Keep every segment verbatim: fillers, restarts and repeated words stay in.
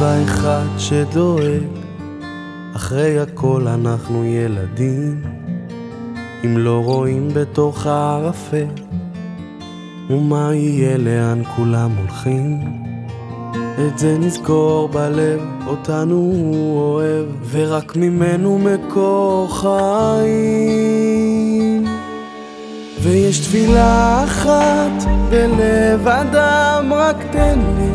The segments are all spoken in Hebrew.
אבא אחד שדואג, אחרי הכל אנחנו ילדים, אם לא רואים בתוך הערפל, ומה יהיה לאן כולם הולכים. את זה נזכור בלב, אותנו הוא אוהב, ורק ממנו מקור חיים. ויש תפילה אחת בלב אדם, רק תן לי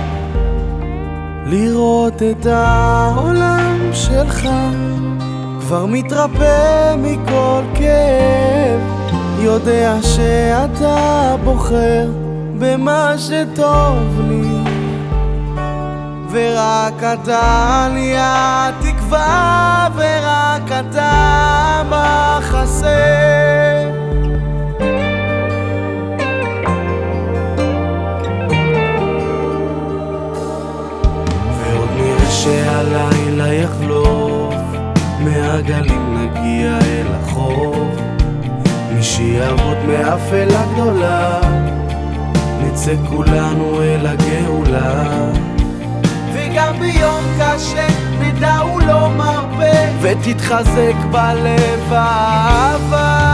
לראות את העולם שלך כבר מתרפא מכל כאב, יודע שאתה בוחר במה שטוב לי, ורק אתה לי התקווה, ורק אתה מחסה. ועוד נראה שהלילה יחלוף, מהגלים נגיע אל החוף, מי שיעבוד מאפלה גדולה, נצא כולנו אל הגאולה. וגם ביום קשה נדע הוא לא מרפא, ותתחזק בלב האהבה.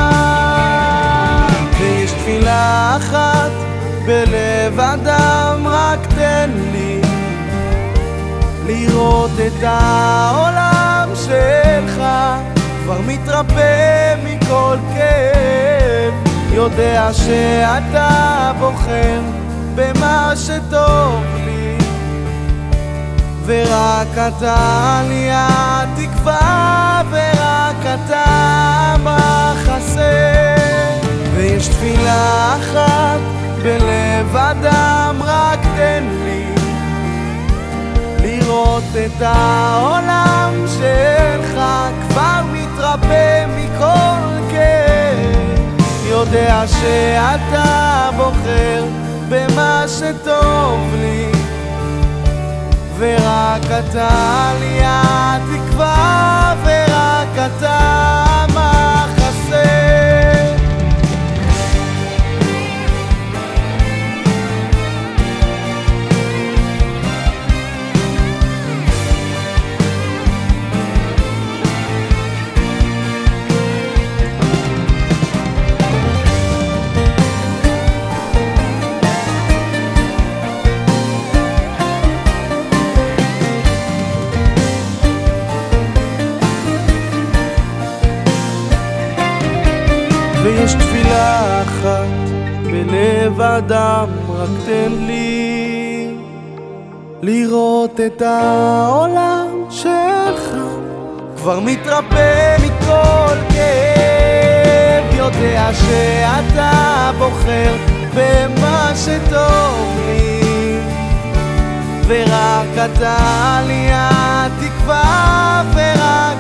ויש תפילה אחת בלב אדם, רק תן לי לראות את העולם שלך כבר מתרפא מכל כאב, יודע שאתה בוחר במה שטוב לי, ורק אתה לי התקווה, ורק אתה מחסה. ויש תפילה אחת בלב אדם, רק תן לי לראות את העולם שלך כבר מתרפא מכל כאב, יודע שאתה בוחר במה שטוב לי, ורק אתה לי התקווה, ורק אתה מחסה. ויש תפילה אחת בלב אדם, רק תן לי לראות את העולם שלך כבר מתרפא מכל כאב, יודע שאתה בוחר במה שטוב לי, ורק אתה לי התקווה, ורק